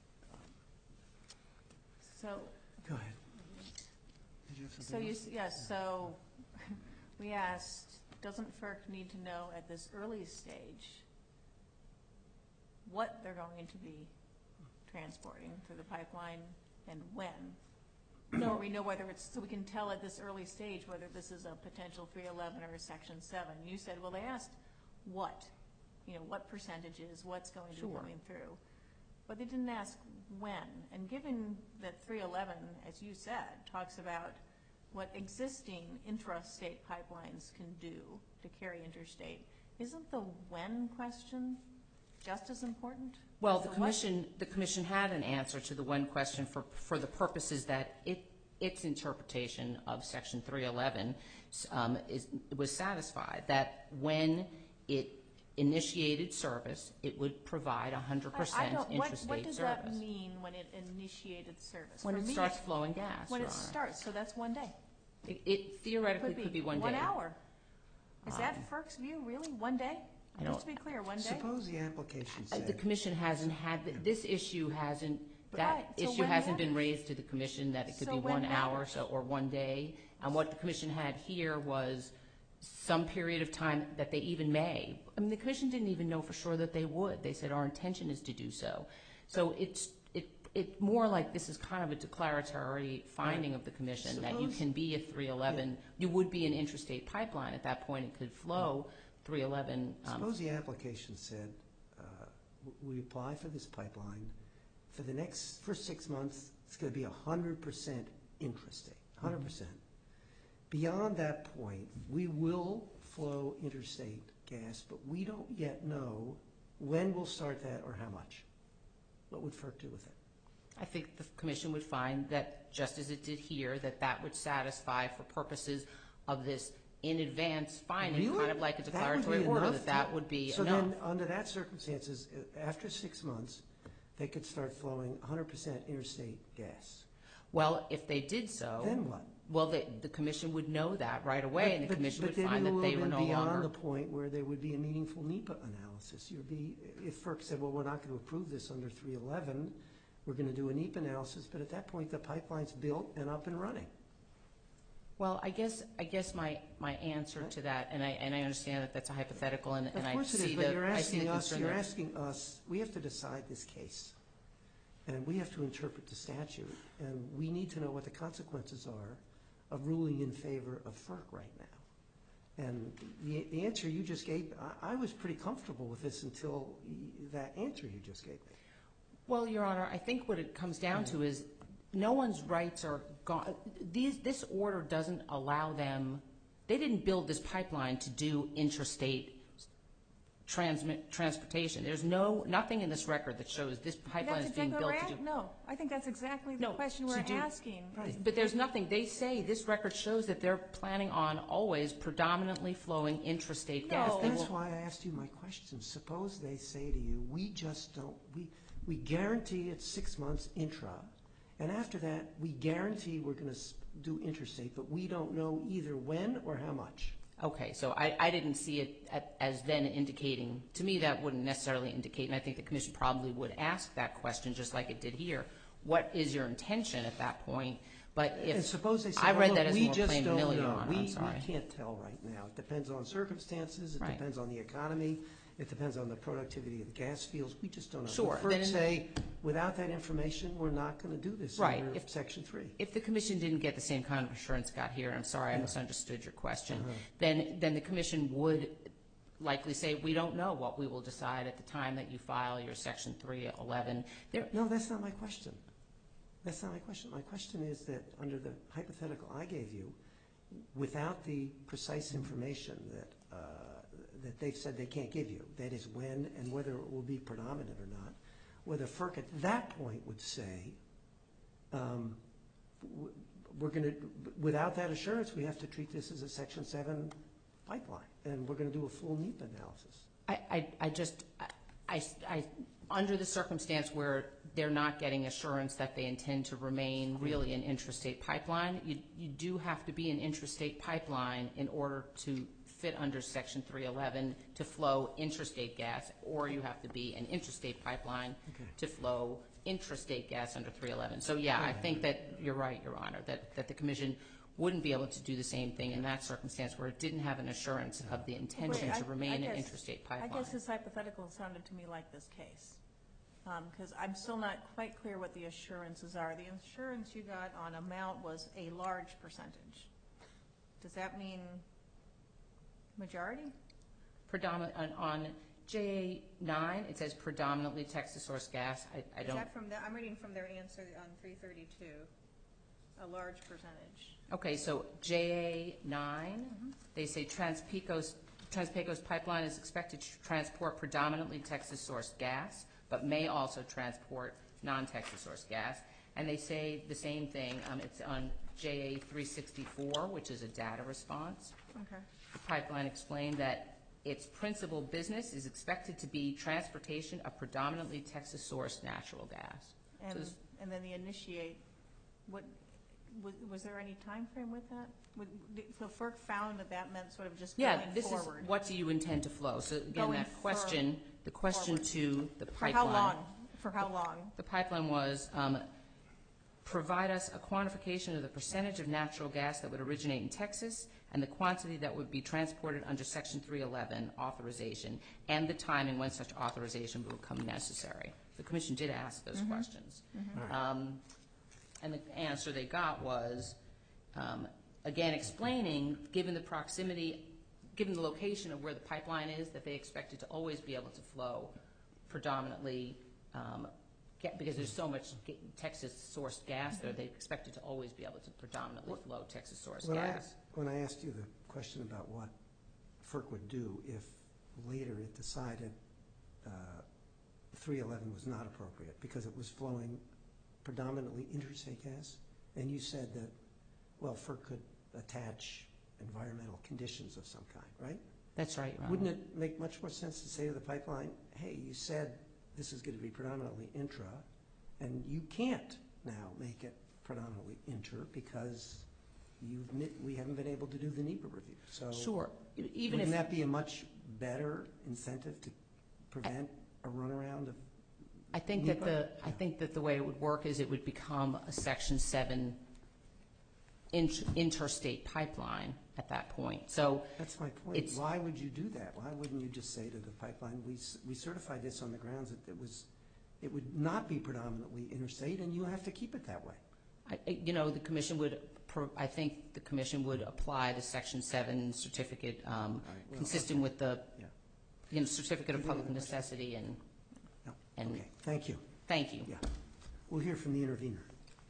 So, Go ahead. Did you have so something you, else? s- yes, so we asked, doesn't FERC need to know at this early stage what they're going to be transporting through the pipeline and when? No. Or we know whether it's, so we can tell at this early stage whether this is a potential three eleven or a section seven. You said, well, they asked what, you know, what percentages, what's going to be Sure. coming through. But they didn't ask when. And given that three eleven, as you said, talks about what existing intrastate pipelines can do to carry interstate, isn't the when question just as important? Well, as the what? commission, the commission had an answer to the when question for, for the purposes that it, its interpretation of section three eleven um, is, was satisfied, that when it initiated service, it would provide one hundred I- I percent don't- what- intrastate What does service. that mean when it initiated service? When For it me, starts flowing gas, When Your it Honor. starts, so that's one day. It, it theoretically could be one day. One hour. Is that Um, FERC's view, really? One day? I Just to don't- be clear, one day? Suppose the application Uh, The said, commission hasn't had, th- this issue hasn't, that Right, so issue when hasn't been matters? raised to the commission, that it could So be when one hour matters? so or one day. And what the commission had here was some period of time that they even may. I mean, the commission didn't even know for sure that they would. They said our intention is to do so. So it's, it, it more like this is kind of a declaratory finding of the commission, that you Suppose- can be a three eleven, you would be an interstate pipeline at that point. It could flow three eleven. um, suppose the application said, uh, w- we apply for this pipeline, for the next, for six months, it's going to be one hundred percent intrastate, one hundred percent. Beyond that point, we will flow interstate gas, but we don't yet know when we'll start that or how much. What would FERC do with it? I think the commission would find that, just as it did here, that that would satisfy for purposes of this in advance finding, Really? kind of like a That would declaratory be order, enough that that to- would be So enough. then, under that circumstances, uh, after six months, they could start flowing one hundred percent interstate gas. Well, if they did so. Then what? Well, the, the commission would know that right away, and the But- commission but would then find you that they will were have no been beyond longer. the point where there would be a meaningful NEPA analysis. You'd be, if FERC said, well, we're not going to approve this under three eleven, we're going to do a NEPA analysis, but at that point, the pipeline's built and up and running. Well, I guess, I guess my, my answer to that, and I, and I understand that that's a hypothetical, and, Of and I course it see is, but the, you're I see the asking us, concern you're there. asking us, we have to decide this case. And we have to interpret the statute, and we need to know what the consequences are of ruling in favor of FERC right now. And the, the answer you just gave, I, I was pretty comfortable with this until y- that answer you just gave me. Well, Your Honor, I think what it comes down to is no one's rights are gone. These, this order doesn't allow them, they didn't build this pipeline to do intrastate transmit, transportation. There's no, nothing in this record that shows this pipeline That's is being exactly built what to we're do. at- No, I think that's exactly the No, question to we're do- asking. Right. But there's nothing, they say, this record shows that they're planning on always predominantly flowing intrastate gas. No. They That's will- why I asked you my question. Suppose they say to you, we just don't, we, we guarantee it's six months intra, and after that, we guarantee we're going to do interstate, but we don't know either when or how much. Okay, so I, I didn't see it at, as then indicating, to me that wouldn't necessarily indicate, and I think the commission probably would ask that question just like it did here. What is your intention at that point? But if And suppose they say, I well, read look, that as we more just plain don't vanilla, Your know. Honor, We, I'm sorry. we can't tell right now. It depends on circumstances. It Right. depends on the economy. It depends on the productivity of the gas fields. We just don't know. Sure, But then FERC in- say, without that information, we're not going to do this Right. under If- Section three. If the commission didn't get the same kind of assurance got here, I'm sorry, I misunderstood your question, Uh-huh. then, then the commission would likely say, we don't know what we will decide at the time that you file your Section three eleven. There, No, that's not my question. That's not my question. My question is that under the hypothetical I gave you, without the precise information that uh, that they've said they can't give you, that is when and whether it will be predominant or not, whether FERC at that point would say, um, w- we're going to, without that assurance, we have to treat this as a Section seven pipeline, and we're going to do a full NEPA analysis. I, I, I just, I, I, I- under the circumstance where they're not getting assurance that they intend to remain really an intrastate pipeline, you, you do have to be an intrastate pipeline in order to fit under Section three eleven to flow intrastate gas, or you have to be an intrastate pipeline Okay. to flow intrastate gas under three eleven. So yeah, I think that you're right, Your Honor, that, that the commission wouldn't be able to do the same thing in that circumstance where it didn't have an assurance of the intention Wait, I- to remain I an guess- intrastate I pipeline. guess this hypothetical sounded to me like this case, because I'm still not quite clear what the assurances are. The assurance you got on amount was a large percentage. Does that mean majority? Predominant, on, on J A nine, it says predominantly Texas source gas. I, I Is don't, that from the, I'm reading from their answer on three thirty-two, a large percentage. okay, so J A nine, they say Transpecos, Transpecos pipeline is expected to transport predominantly Texas source gas, but may also transport non-Texas source gas. And they say the same thing, um, it's on J A three sixty-four, which is a data response. Okay. The pipeline explained that its principal business is expected to be transportation of predominantly Texas-sourced natural gas. So And, this- and then the initiate, what, was, was there any time frame with that? Would- So FERC found that that meant sort of just Yeah, going this is, forward? what do you intend to flow? So again, Going that question, the question forward. to the For pipeline. how long? For how long? The pipeline was, um, provide us a quantification of the percentage of natural gas that would originate in Texas and the quantity that would be transported under Section three eleven authorization and the timing when such authorization will become necessary. The commission did ask those questions. All right. Um, and the answer they got was, um, again, explaining, given the proximity, given the location of where the pipeline is, that they expected to always be able to flow predominantly, um, ga- because there's so much ga- Texas-sourced gas there, they expected to always be able to predominantly flow Texas-sourced When I, gas. when I asked you the question about what FERC would do if later it decided uh, three eleven was not appropriate because it was flowing predominantly interstate gas, and you said that, well, FERC could attach environmental conditions of some kind, right? That's right, Ron. Wouldn't it make much more sense to say to the pipeline, hey, you said this is going to be predominantly intra, and you can't now make it predominantly inter because you've, ni- we haven't been able to do the NEPA review. So Sure. E- Even if. wouldn't that be a much better incentive to prevent a runaround of I think that NEPA? the, I Yeah. think that the way it would work is it would become a Section seven int- interstate pipeline at that point. So, That's my point. It's- Why would you do that? Why wouldn't you just say to the pipeline, we, s- we certified this on the grounds that it was, it would not be predominantly interstate, and you have to keep it that way? I, I- you know, the commission would, pro- I think the commission would apply the Section seven certificate, um, All right, well, consistent okay. with the, Yeah. you know, certificate of Do you have public any questions? necessity, and, No. and, Okay, thank you. thank you. Yeah. We'll hear from the intervener.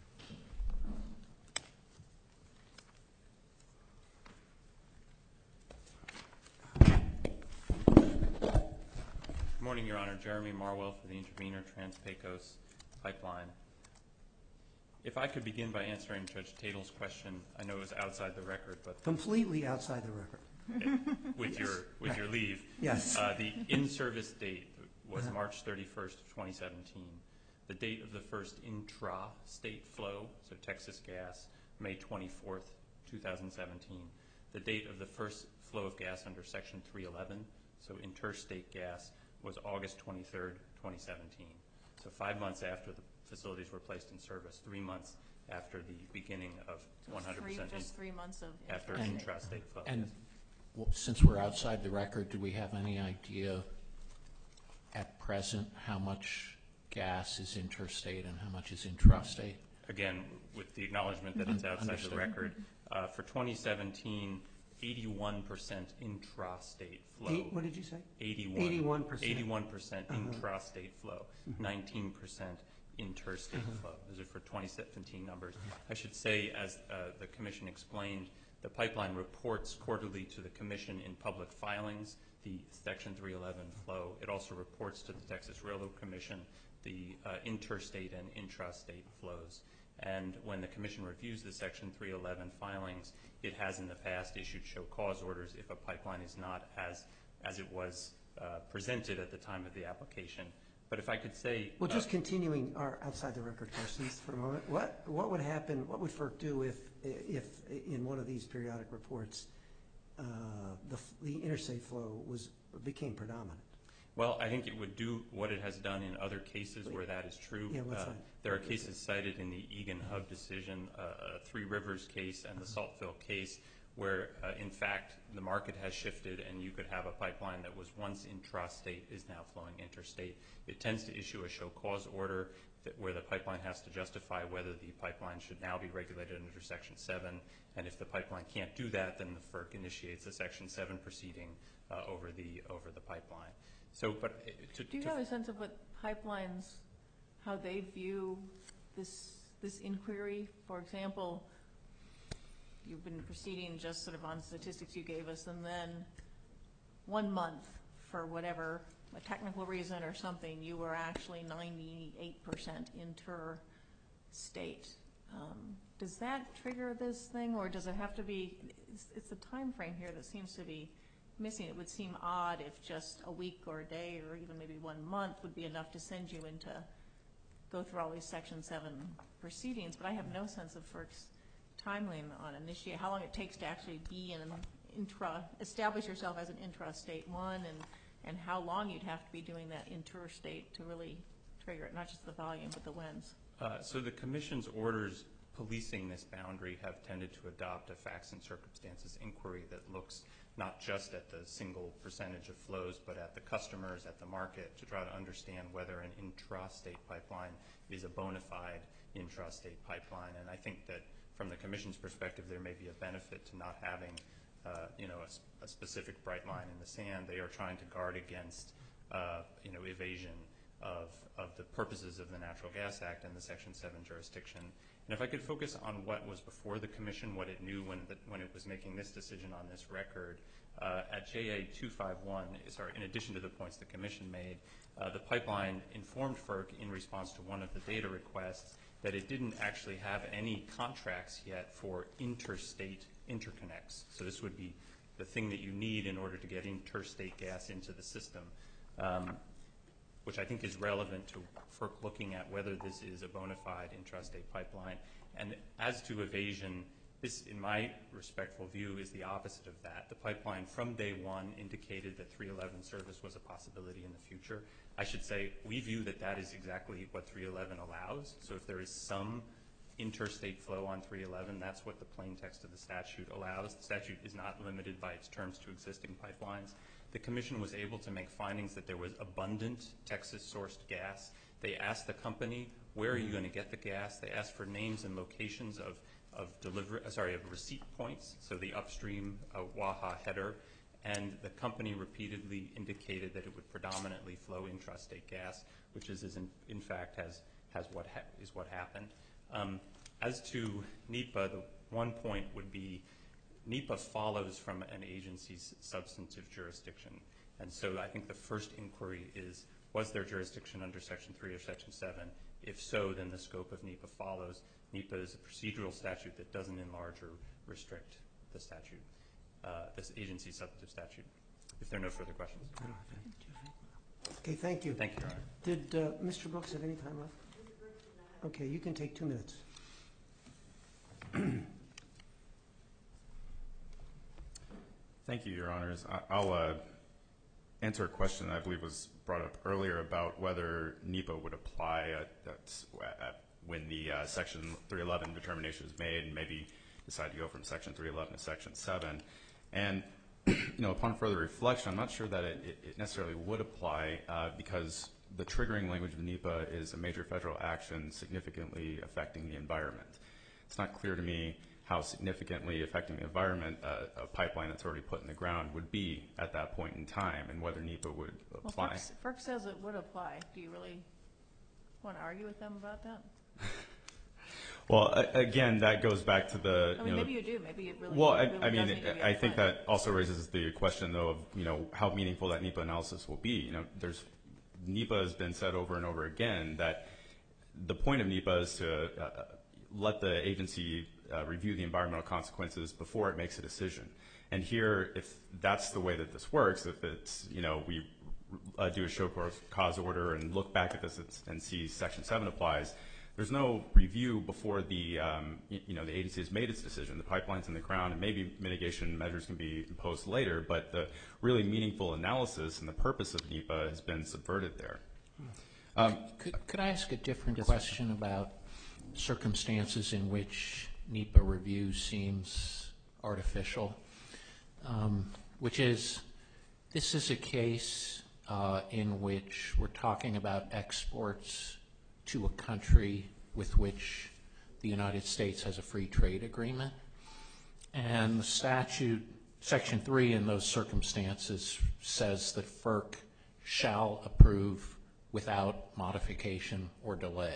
Good morning, Your Honor. Jeremy Marwell for the Intervenor Trans-Pecos Pipeline. If I could begin by answering Judge Tatel's question, I know it was outside the record, but Completely outside the record. with your with your leave, Yes. uh, the in-service date was Uh-huh. March thirty-first of twenty seventeen. The date of the first intra-state flow, so Texas gas, May twenty-fourth, two thousand seventeen. The date of the first flow of gas under Section three eleven, so interstate gas, was August twenty-third, twenty seventeen. So five months after the facilities were placed in service, three months after the beginning of So one hundred percent three, just three months of after intrastate. intrastate flow. And well, since we're outside the record, do we have any idea at present how much gas is interstate and how much is intrastate? Again, with the acknowledgement that it's outside Understood. the record, uh, for twenty seventeen, eighty-one percent intrastate flow. Eight, what did you say? eighty-one. Eighty-one percent. eighty-one percent Uh-huh. intrastate flow, nineteen percent interstate Uh-huh. flow. Those are for twenty seventeen numbers. I should say, as uh, the Commission explained, the pipeline reports quarterly to the Commission in public filings the Section three eleven flow. It also reports to the Texas Railroad Commission the uh, interstate and intrastate flows. And when the Commission reviews the Section three eleven filings, it has in the past issued show cause orders if a pipeline is not as as it was uh, presented at the time of the application. But if I could say, Well, uh, just continuing our outside the record questions for a moment, what, what would happen, what would FERC do if, if in one of these periodic reports, uh, the, f- the interstate flow was, became predominant? well, I think it would do what it has done in other cases where that is true. Yeah, what's Uh, that? There are cases cited in the Egan Hub decision, uh, uh, Three Rivers case and the Saltville case, where uh, in fact the market has shifted and you could have a pipeline that was once intrastate is now flowing interstate. It tends to issue a show cause order that where the pipeline has to justify whether the pipeline should now be regulated under Section seven, and if the pipeline can't do that, then the FERC initiates a Section seven proceeding uh, over the over the pipeline. So, but uh, to, Do you to have a sense of what pipelines, how they view this, this inquiry? For example, you've been proceeding just sort of on statistics you gave us, and then one month, for whatever, a technical reason or something, you were actually ninety-eight percent interstate. Um, does that trigger this thing, or does it have to be, it's, it's the time frame here that seems to be missing. It would seem odd if just a week or a day or even maybe one month would be enough to send you into, go through all these Section seven proceedings, but I have no sense of FERC's timeline on initiate, how long it takes to actually be in an intra, establish yourself as an intrastate one, and, and how long you'd have to be doing that interstate to really trigger it, not just the volume, but the whens. Uh, so the Commission's orders policing this boundary have tended to adopt a facts and circumstances inquiry that looks not just at the single percentage of flows, but at the customers, at the market, to try to understand whether an intrastate pipeline is a bona fide intrastate pipeline. And I think that from the Commission's perspective, there may be a benefit to not having uh, you know, a, a specific bright line in the sand. They are trying to guard against uh, you know, evasion of, of the purposes of the Natural Gas Act and the Section seven jurisdiction. And if I could focus on what was before the Commission, what it knew when, the, when it was making this decision on this record, uh, at J A two fifty-one, sorry, in addition to the points the Commission made, uh, the pipeline informed FERC in response to one of the data requests that it didn't actually have any contracts yet for interstate interconnects. So this would be the thing that you need in order to get interstate gas into the system. Um, which I think is relevant to FERC looking at whether this is a bona fide intrastate pipeline. And as to evasion, this, in my respectful view, is the opposite of that. The pipeline from day one indicated that three eleven service was a possibility in the future. I should say we view that that is exactly what three eleven allows. So if there is some interstate flow on three eleven, that's what the plain text of the statute allows. The statute is not limited by its terms to existing pipelines. The Commission was able to make findings that there was abundant Texas-sourced gas. They asked the company, where are you going to get the gas? They asked for names and locations of, of delivery, uh, sorry, of receipt points, so the upstream uh, Waha header, and the company repeatedly indicated that it would predominantly flow intrastate gas, which is, is in, in fact has, has what ha is what happened. Um, as to NEPA, the one point would be NEPA follows from an agency's substantive jurisdiction. And so I think the first inquiry is, was there jurisdiction under Section three or Section seven? If so, then the scope of NEPA follows. NEPA is a procedural statute that doesn't enlarge or restrict the statute, uh, this agency's substantive statute. If there are no further questions. Okay, thank you. Thank you, Your Honor. Did uh, Mister Brooks have any time left? Okay, you can take two minutes. Thank you, Your Honors. I- I'll uh, answer a question that I believe was brought up earlier about whether NEPA would apply at, at, at when the uh, Section three eleven determination is made, and maybe decide to go from Section three eleven to Section seven. And you know, upon further reflection, I'm not sure that it, it, it necessarily would apply uh, because the triggering language of NEPA is a major federal action significantly affecting the environment. It's not clear to me how significantly affecting the environment uh, a pipeline that's already put in the ground would be at that point in time, and whether NEPA would apply. Well, FERC, FERC says it would apply. Do you really want to argue with them about that? Well, a- again, that goes back to the. I mean, you know, maybe you do. Maybe it really. Well, I, really I mean, does need to be I think applied. that also raises the question, though, of you know how meaningful that NEPA analysis will be. You know, there's NEPA has been said over and over again that the point of NEPA is to uh, let the agency uh, review the environmental consequences before it makes a decision. And here, if that's the way that this works, if it's you know we uh, do a show cause order and look back at this and see Section seven applies. There's no review before the um, you know the agency has made its decision. The pipeline's in the ground, and maybe mitigation measures can be imposed later. But the really meaningful analysis and the purpose of NEPA has been subverted there. Um, Could, could I ask a different question about circumstances in which NEPA review seems artificial? Um, which is, this is a case uh, in which we're talking about exports to a country with which the United States has a free trade agreement. And the statute, Section three in those circumstances says that FERC shall approve without modification or delay.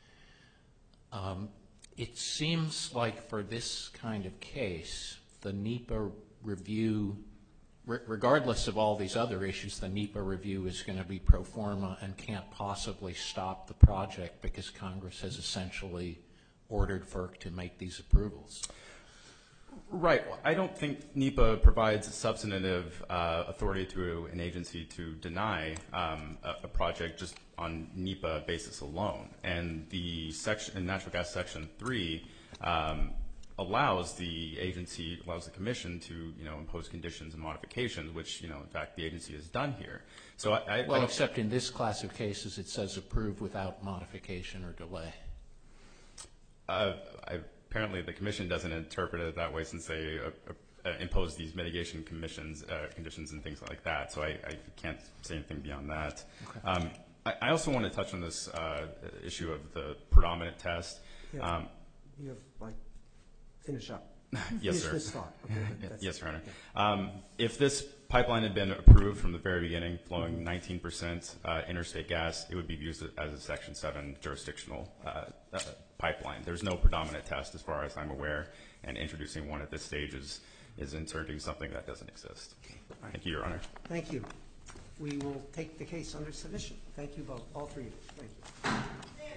Um, it seems like for this kind of case, the NEPA review, re- regardless of all these other issues, the NEPA review is going to be pro forma and can't possibly stop the project because Congress has essentially ordered FERC to make these approvals. Right. Well, I don't think NEPA provides substantive uh, authority to an agency to deny um, a, a project just on NEPA basis alone. And the section in Natural Gas Section three um, allows the agency, allows the commission to, you know, impose conditions and modifications, which, you know, in fact, the agency has done here. So I, I Well, I except in this class of cases, it says approve without modification or delay. Uh, I, apparently, the commission doesn't interpret it that way since they uh, uh, impose these mitigation commissions, uh, conditions and things like that. So I, I can't say anything beyond that. Okay. Um, I, I also want to touch on this uh, issue of the predominant test. Yeah. Um, You have, like, finish up. yes, Finish sir. this thought. Okay, that- that's- Yes, Your Honor. yeah. Um, if this pipeline had been approved from the very beginning, flowing nineteen percent uh, interstate gas, it would be used as a Section seven jurisdictional uh, uh, pipeline. There's no predominant test as far as I'm aware, and introducing one at this stage is, is inserting something that doesn't exist. Thank you, Your Honor. Thank you. We will take the case under submission. Thank you both, all three of you. Thank you.